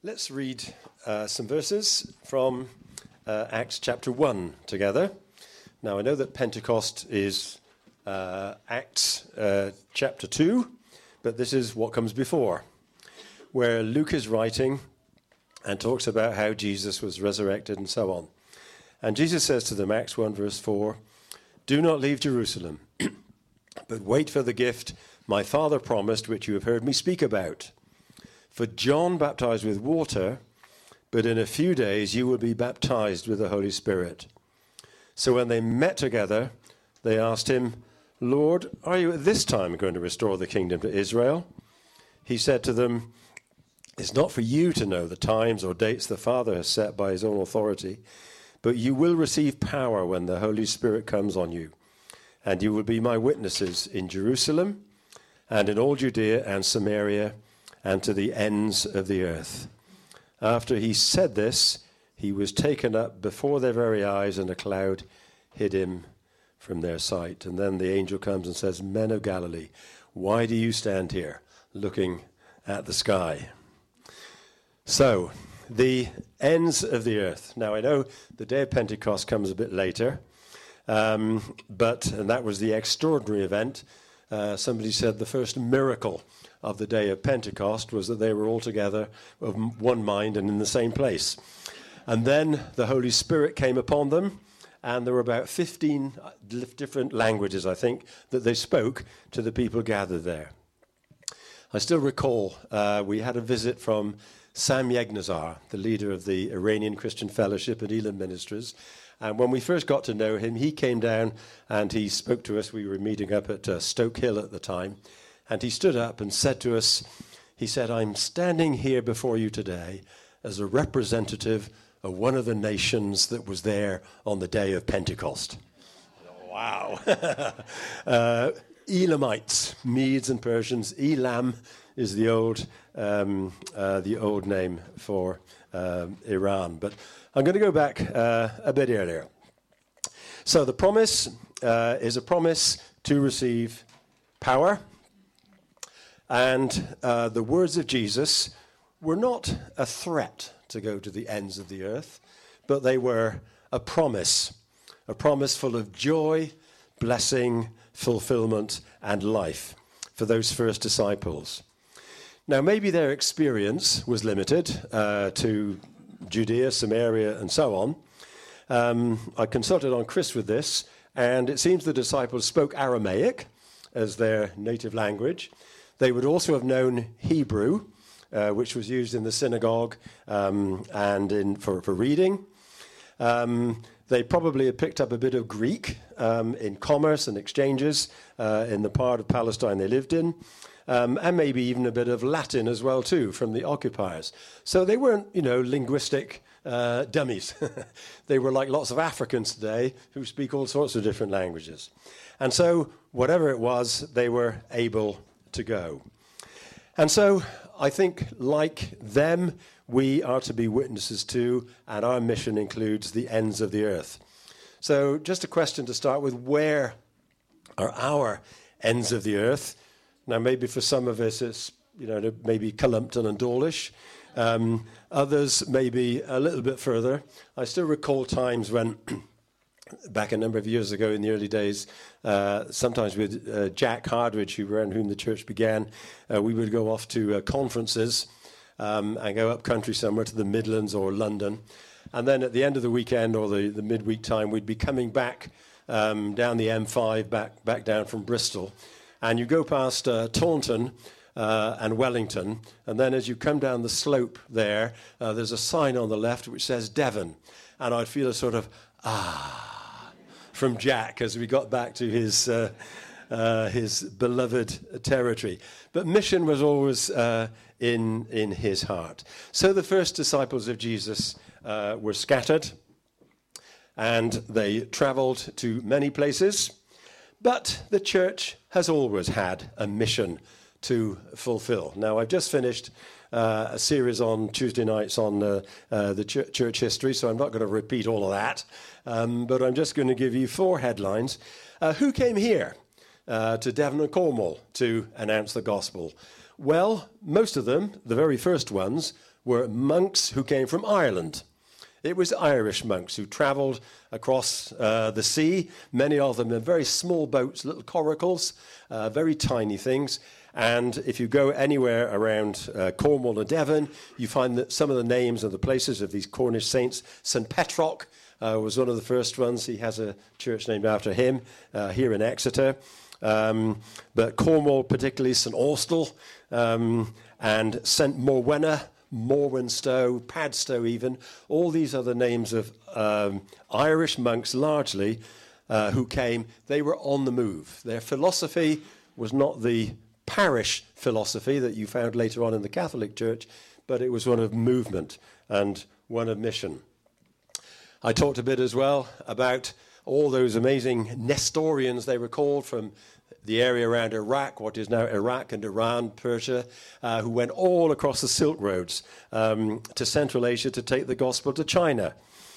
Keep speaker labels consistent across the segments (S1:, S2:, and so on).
S1: Let's read some verses from Acts chapter 1 together. Now, I know that Pentecost is Acts chapter 2, but this is what comes before, where Luke is writing and talks about how Jesus was resurrected and so on. And Jesus says to them, Acts 1 verse 4, "Do not leave Jerusalem, but wait for the gift my Father promised, which you have heard me speak about. For John baptized with water, but in a few days you will be baptized with the Holy Spirit." So when they met together, they asked him, "Lord, are you at this time going to restore the kingdom to Israel?" He said to them, "It's not for you to know the times or dates the Father has set by his own authority, but you will receive power when the Holy Spirit comes on you. And you will be my witnesses in Jerusalem and in all Judea and Samaria and to the ends of the earth." After he said this, he was taken up before their very eyes, and a cloud hid him from their sight. And then the angel comes and says, "Men of Galilee, why do you stand here looking at the sky?" So, the ends of the earth. Now, I know the day of Pentecost comes a bit later, and that was the extraordinary event. Somebody said the first miracle of the day of Pentecost was that they were all together of one mind and in the same place. And then the Holy Spirit came upon them, and there were about 15 different languages, I think, that they spoke to the people gathered there. I still recall we had a visit from Sam Yegnazar, the leader of the Iranian Christian Fellowship and Elam Ministries. And when we first got to know him, he came down and he spoke to us. We were meeting up at Stoke Hill at the time. And he stood up and said to us, he said, "I'm standing here before you today as a representative of one of the nations that was there on the day of Pentecost." Wow. Elamites, Medes and Persians. Elam is the old name for Iran. But I'm going to go back a bit earlier. So the promise is a promise to receive power. And the words of Jesus were not a threat to go to the ends of the earth, but they were a promise full of joy, blessing, fulfillment, and life for those first disciples. Now, maybe their experience was limited to Judea, Samaria, and so on. I consulted on Chris with this, and it seems the disciples spoke Aramaic as their native language. They would also have known Hebrew, which was used in the synagogue and for reading. They probably had picked up a bit of Greek in commerce and exchanges in the part of Palestine they lived in, and maybe even a bit of Latin as well too from the occupiers. So they weren't, linguistic dummies. They were like lots of Africans today who speak all sorts of different languages. And so whatever it was, they were able to go. And so I think, like them, we are to be witnesses to, and our mission includes the ends of the earth. So just a question to start with: where are our ends of the earth? Now, maybe for some of us it's, maybe Cullumpton and Dawlish. Others maybe a little bit further. I still recall times when back a number of years ago in the early days, sometimes with Jack Hardridge, around whom the church began, we would go off to conferences and go up country somewhere to the Midlands or London. And then at the end of the weekend or the midweek time, we'd be coming back down the M5, back down from Bristol. And you go past Taunton and Wellington, and then as you come down the slope there, there's a sign on the left which says Devon. And I'd feel a sort of, from Jack as we got back to his beloved territory. But mission was always in his heart. So the first disciples of Jesus were scattered, and they traveled to many places. But the church has always had a mission to fulfill. Now, I've just finished a series on Tuesday nights on the church history, so I'm not going to repeat all of that. But I'm just going to give you 4 headlines. Who came here to Devon and Cornwall to announce the gospel? Well, most of them, the very first ones, were monks who came from Ireland. It was Irish monks who travelled across the sea, many of them in very small boats, little coracles, very tiny things. And if you go anywhere around Cornwall or Devon, you find that some of the names of the places of these Cornish saints. St. Petroc was one of the first ones. He has a church named after him here in Exeter. But Cornwall, particularly St. Austell, and St. Morwenna, Morwenstow, Padstow even, all these are the names of Irish monks largely who came. They were on the move. Their philosophy was not the parish philosophy that you found later on in the Catholic Church, but it was one of movement and one of mission. I talked a bit as well about all those amazing Nestorians, they were called, from the area around Iraq, what is now Iraq and Iran, Persia, who went all across the Silk Roads to Central Asia to take the gospel to China.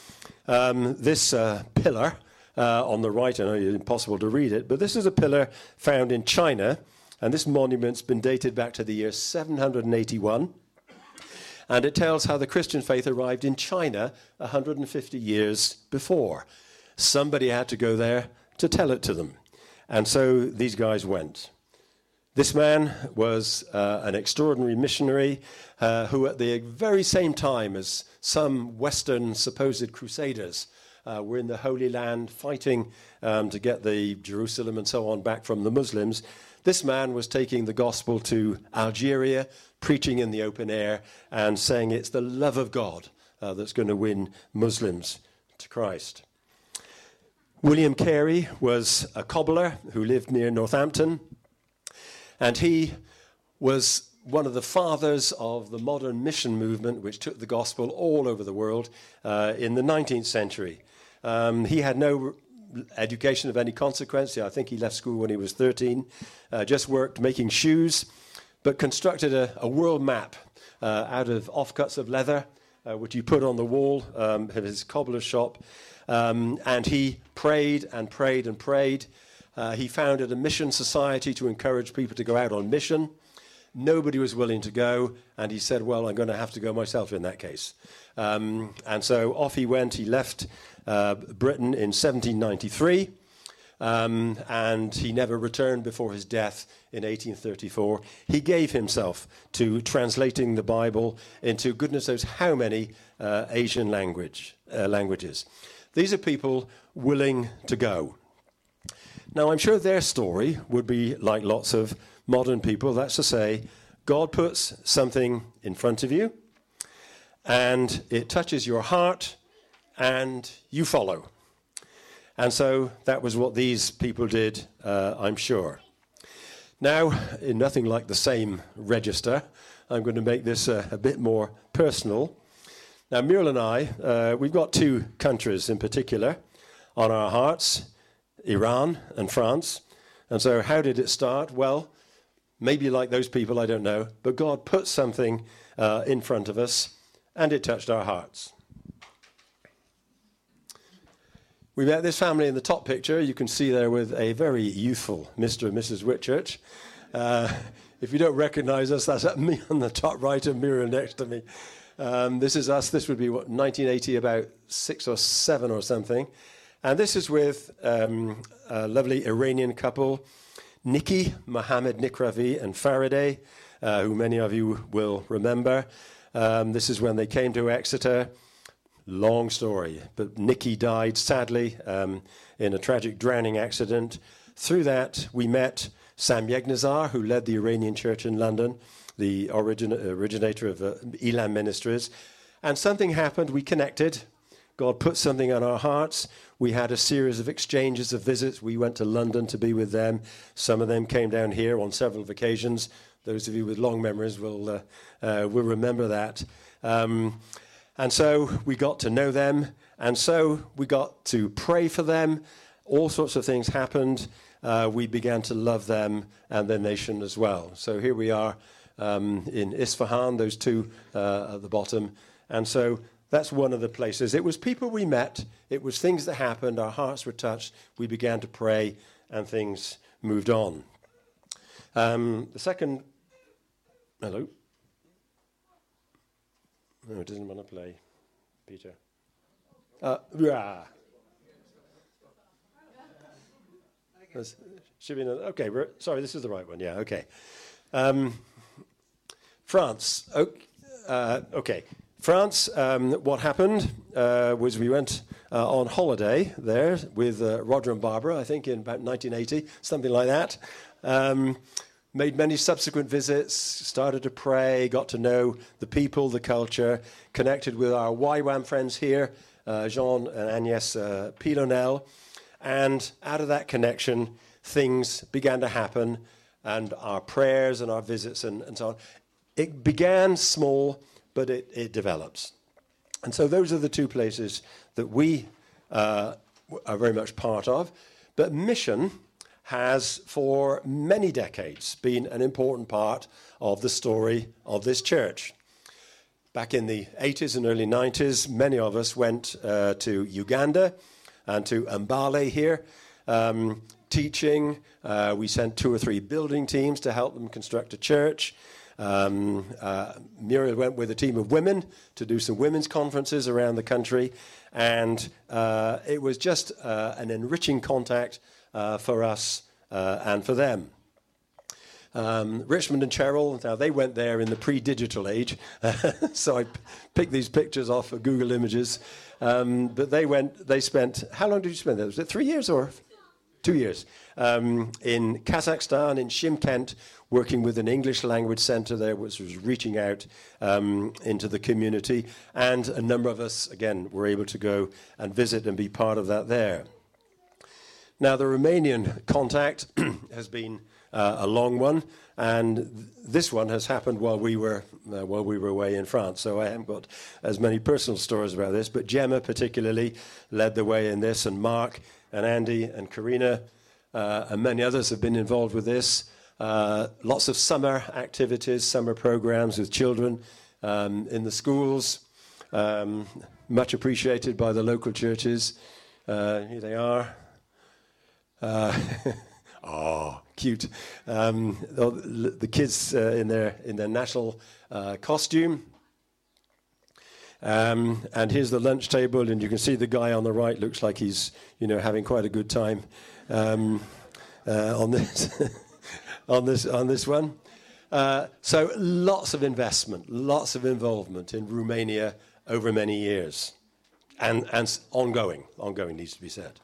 S1: This pillar on the right, I know it's impossible to read it, but this is a pillar found in China, and this monument's been dated back to the year 781, and it tells how the Christian faith arrived in China 150 years before. Somebody had to go there to tell it to them. And so these guys went. This man was an extraordinary missionary who at the very same time as some Western supposed crusaders were in the Holy Land fighting to get the Jerusalem and so on back from the Muslims. This man was taking the gospel to Algeria, preaching in the open air and saying it's the love of God that's going to win Muslims to Christ. William Carey was a cobbler who lived near Northampton, and he was one of the fathers of the modern mission movement, which took the gospel all over the world in the 19th century. He had no education of any consequence. I think he left school when he was 13, just worked making shoes, but constructed a world map out of offcuts of leather, which he put on the wall of his cobbler's shop. And he prayed and prayed and prayed. He founded a mission society to encourage people to go out on mission. Nobody was willing to go, and he said, well, I'm going to have to go myself in that case. And so off he went. He left Britain in 1793, and he never returned before his death in 1834. He gave himself to translating the Bible into goodness knows how many Asian languages. These are people willing to go. Now, I'm sure their story would be like lots of modern people. That's to say, God puts something in front of you, and it touches your heart, and you follow. And so that was what these people did, I'm sure. Now, in nothing like the same register, I'm going to make this a bit more personal. Now, Muriel and I, we've got two countries in particular on our hearts, Iran and France. And so how did it start? Well, maybe like those people, I don't know, but God put something in front of us, and it touched our hearts. We met this family in the top picture. You can see there with a very youthful Mr. and Mrs. Whitchurch. If you don't recognize us, that's me on the top right and Muriel next to me. This is us. This would be, 1980, about 6 or 7 or something. And this is with a lovely Iranian couple, Nikki, Mohammed Nikravi, and Faraday, who many of you will remember. This is when they came to Exeter. Long story, but Nikki died, sadly, in a tragic drowning accident. Through that, we met Sam Yegnazar, who led the Iranian church in London, the originator of Elam Ministries. And something happened. We connected. God put something on our hearts. We had a series of exchanges of visits. We went to London to be with them. Some of them came down here on several occasions. Those of you with long memories will remember that. And so we got to know them. And so we got to pray for them. All sorts of things happened. We began to love them and their nation as well. So here we are in Isfahan, those two at the bottom. And so that's one of the places. It was people we met. It was things that happened. Our hearts were touched. We began to pray, and things moved on. The second... Hello? Oh, it doesn't want to play, Peter. Yeah. Should be okay. Sorry, this is the right one. Yeah. Okay. France. Okay. France. What happened was we went on holiday there with Roger and Barbara. I think in about 1980, something like that. Made many subsequent visits, started to pray, got to know the people, the culture, connected with our YWAM friends here, Jean and Agnès Pilonel. And out of that connection, things began to happen, and our prayers and our visits and so on. It began small, but it develops. And so those are the two places that we are very much part of. But mission has for many decades been an important part of the story of this church. Back in the 80s and early 90s, many of us went to Uganda and to Mbale here, teaching. We sent 2 or 3 building teams to help them construct a church. Muriel went with a team of women to do some women's conferences around the country. And it was just an enriching contact for us and for them. Richmond and Cheryl, now they went there in the pre-digital age, so I picked these pictures off of Google Images. But they spent, how long did you spend there? Was it 3 years or 2 years? In Kazakhstan, in Shymkent, working with an English language center there, which was reaching out into the community. And a number of us, again, were able to go and visit and be part of that there. Now, the Romanian contact has been a long one, and this one has happened while we were away in France. So I haven't got as many personal stories about this, but Gemma particularly led the way in this, and Mark and Andy and Karina and many others have been involved with this. Lots of summer activities, summer programs with children in the schools, much appreciated by the local churches. Here they are. Oh, cute. The kids in their national costume. And here's the lunch table, and you can see the guy on the right looks like he's, having quite a good time on this on this one. So lots of investment, lots of involvement in Romania over many years, and ongoing needs to be said.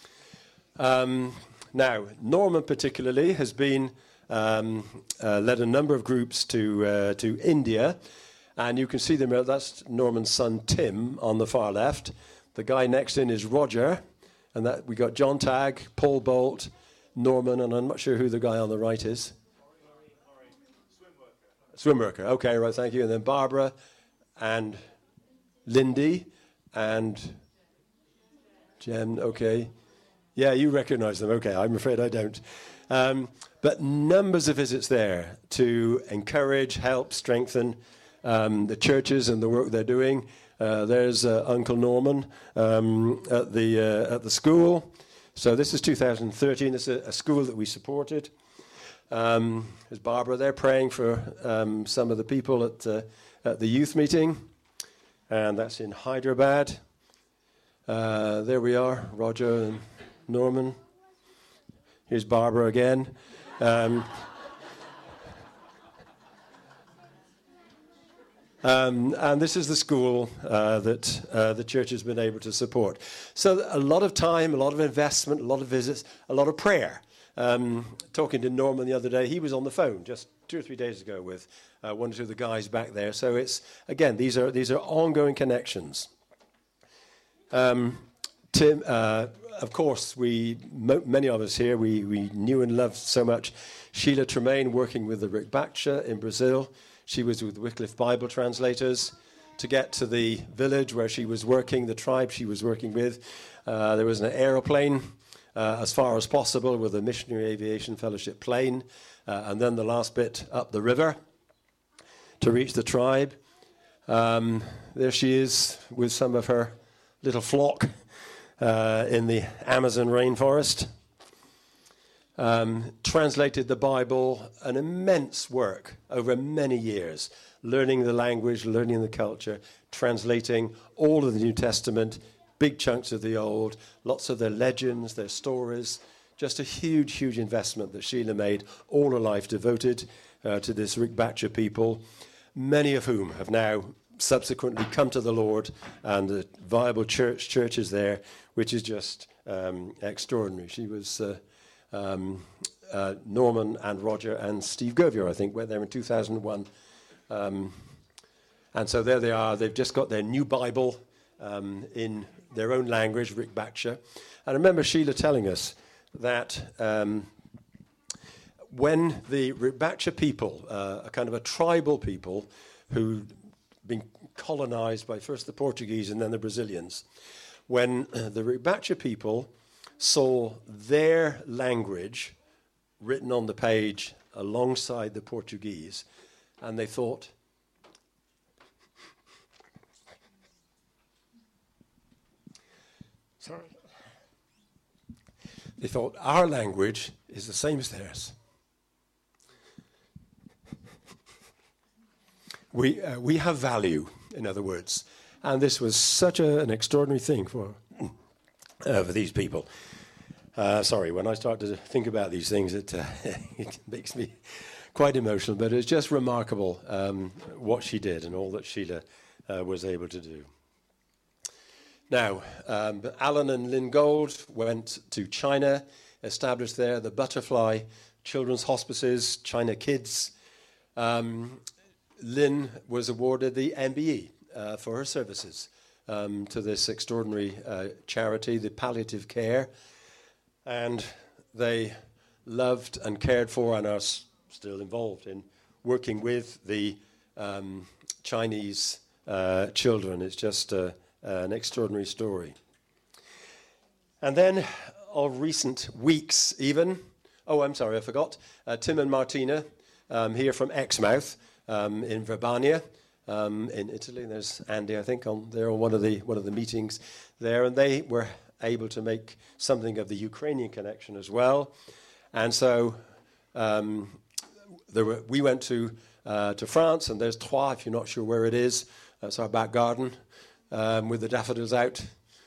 S1: Now, Norman particularly has been led a number of groups to India, and you can see them. That's Norman's son Tim on the far left. The guy next in is Roger, and that we got John Tagg, Paul Bolt, Norman, and I'm not sure who the guy on the right is. Swim worker. Okay, right. Thank you. And then Barbara, and Lindy, and Jen. Okay. Yeah, you recognize them. Okay, I'm afraid I don't. But numbers of visits there to encourage, help, strengthen the churches and the work they're doing. There's Uncle Norman at the school. So this is 2013. This is a school that we supported. There's Barbara there praying for some of the people at the youth meeting. And that's in Hyderabad. There we are, Roger and Norman. Here's Barbara again. And this is the school that the church has been able to support. So a lot of time, a lot of investment, a lot of visits, a lot of prayer. Talking to Norman the other day, he was on the phone just 2 or 3 days ago with one or two of the guys back there. So it's, again, these are ongoing connections. Tim, of course, many of us here, we knew and loved so much Sheila Tremaine working with the Rick Baksha in Brazil. She was with Wycliffe Bible Translators. To get to the village where she was working, the tribe she was working with, there was an aeroplane as far as possible with a Missionary Aviation Fellowship plane, and then the last bit up the river to reach the tribe. There she is with some of her little flock in the Amazon rainforest. Translated the Bible, an immense work over many years. learning the language, learning the culture, translating all of the New Testament, big chunks of the Old, lots of their legends, their stories. Just a huge, huge investment that Sheila made all her life, devoted to this Rick Batcher people, many of whom have now subsequently come to the Lord, and the viable churches there, which is just extraordinary. She was Norman and Roger and Steve Govier, I think, went there in 2001. And so there they are. They've just got their new Bible in their own language, Rick Batcher. And I remember Sheila telling us that when the Rick Batcher people, a kind of a tribal people who'd been colonized by first the Portuguese and then the Brazilians, when the Rick Batcher people saw their language written on the page alongside the Portuguese, and they thought, our language is the same as theirs. We have value, in other words. And this was such an extraordinary thing for these people. Sorry, when I start to think about these things, it makes me quite emotional. But it's just remarkable what she did and all that Sheila was able to do. Now, Alan and Lynn Gold went to China, established there the Butterfly Children's Hospices, China Kids. Lynn was awarded the MBE for her services to this extraordinary charity, the palliative care. And they loved and cared for and are still involved in working with the Chinese children. It's just an extraordinary story. And then of recent weeks even, I'm sorry, I forgot, Tim and Martina here from Exmouth in Verbania in Italy. There's Andy, I think, there on one of the meetings there, and they were able to make something of the Ukrainian connection as well. And so we went to France, and there's Troyes, if you're not sure where it is. That's our back garden with the daffodils out.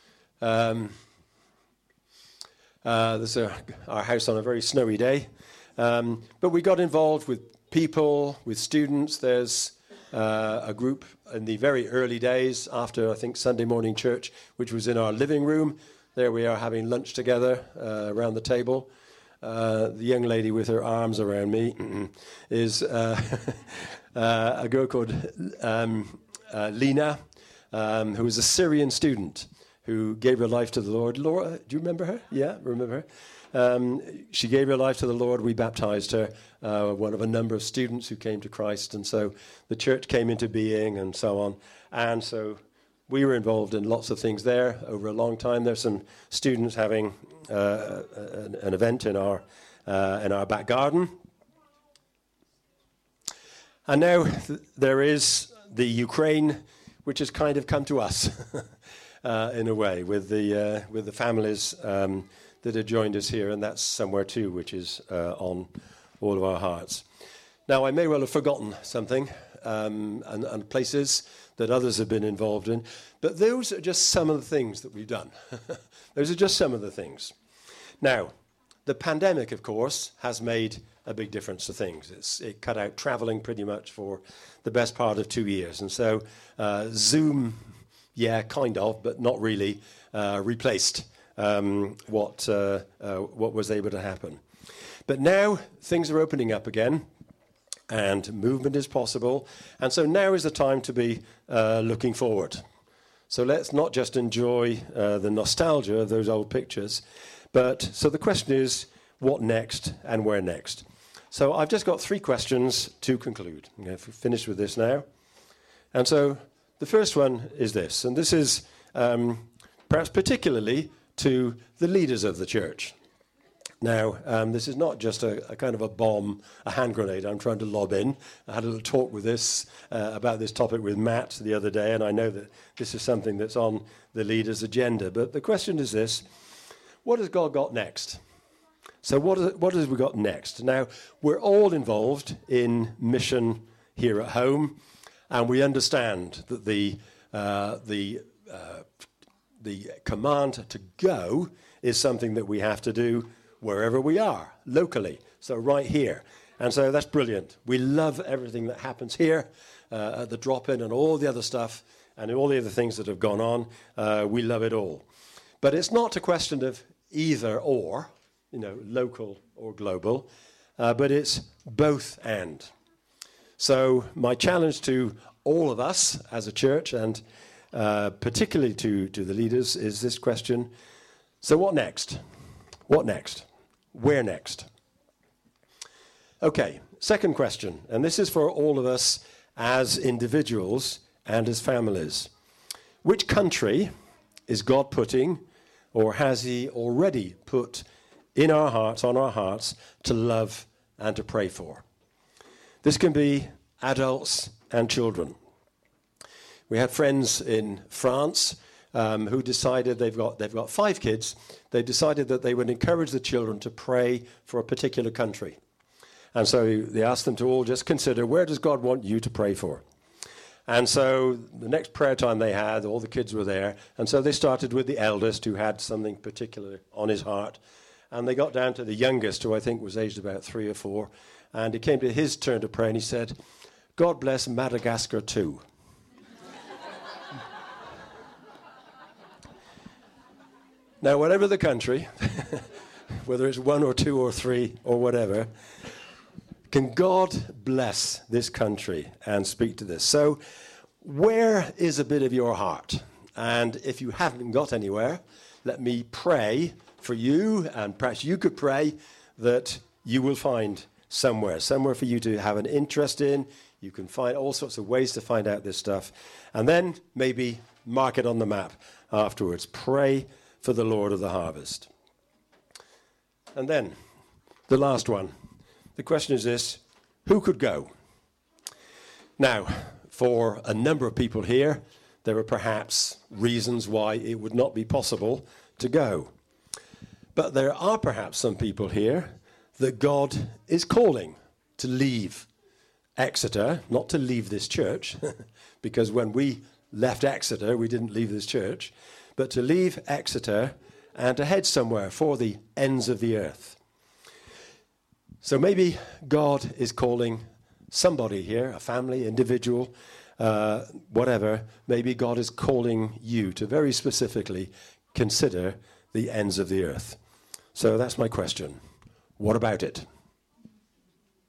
S1: This is our house on a very snowy day. But we got involved with people, with students. There's a group in the very early days after, I think, Sunday morning church, which was in our living room. There we are having lunch together around the table. The young lady with her arms around me is a girl called Lena, who was a Syrian student who gave her life to the Lord. Laura, do you remember her? Yeah, remember her? She gave her life to the Lord. We baptized her, one of a number of students who came to Christ. And so the church came into being and so on. And so we were involved in lots of things there over a long time. There's some students having an event in our back garden. And now there is the Ukraine, which has kind of come to us in a way with the families that have joined us here, and that's somewhere too, which is on all of our hearts. Now, I may well have forgotten something and places that others have been involved in, but those are just some of the things that we've done. Those are just some of the things. Now, the pandemic, of course, has made a big difference to things. It cut out traveling pretty much for the best part of 2 years. And so Zoom, yeah, kind of, but not really, replaced what was able to happen. But now things are opening up again, and movement is possible. And so now is the time to be looking forward. So let's not just enjoy the nostalgia of those old pictures, but so the question is, what next and where next? So I've just got 3 questions to conclude. I'm going to finish with this now. And so the first one is this, and this is perhaps particularly to the leaders of the church. Now, this is not just a kind of a bomb, a hand grenade I'm trying to lob in. I had a little talk with about this topic with Matt the other day, and I know that this is something that's on the leaders' agenda. But the question is this: what has God got next? So what has we got next? Now, we're all involved in mission here at home. and we understand that the command to go is something that we have to do wherever we are, locally, so right here. And so that's brilliant. We love everything that happens here at the drop-in and all the other stuff and all the other things that have gone on. We love it all. But it's not a question of either or, local or global, but it's both and. So my challenge to all of us as a church, and particularly to the leaders, is this question: so what next? What next? Where next? Okay, second question, and this is for all of us as individuals and as families. Which country is God putting, or has he already put in our hearts, on our hearts, to love and to pray for? This can be adults and children. We had friends in France who decided they've got 5 kids. They decided that they would encourage the children to pray for a particular country. And so they asked them to all just consider, where does God want you to pray for? And so the next prayer time they had, all the kids were there. And so they started with the eldest, who had something particular on his heart. And they got down to the youngest, who I think was aged about 3 or 4. And it came to his turn to pray, and he said, God bless Madagascar too. Now, whatever the country, whether it's 1 or 2 or 3 or whatever, can God bless this country and speak to this? So where is a bit of your heart? And if you haven't got anywhere, let me pray for you, and perhaps you could pray that you will find somewhere for you to have an interest in. You can find all sorts of ways to find out this stuff. And then maybe mark it on the map afterwards. Pray for the Lord of the harvest. And then the last one. The question is this: who could go? Now, for a number of people here, there are perhaps reasons why it would not be possible to go. But there are perhaps some people here that God is calling to leave Exeter, not to leave this church, because when we left Exeter, we didn't leave this church, but to leave Exeter and to head somewhere for the ends of the earth. So maybe God is calling somebody here, a family, individual, whatever. Maybe God is calling you to very specifically consider the ends of the earth. So that's my question. What about it?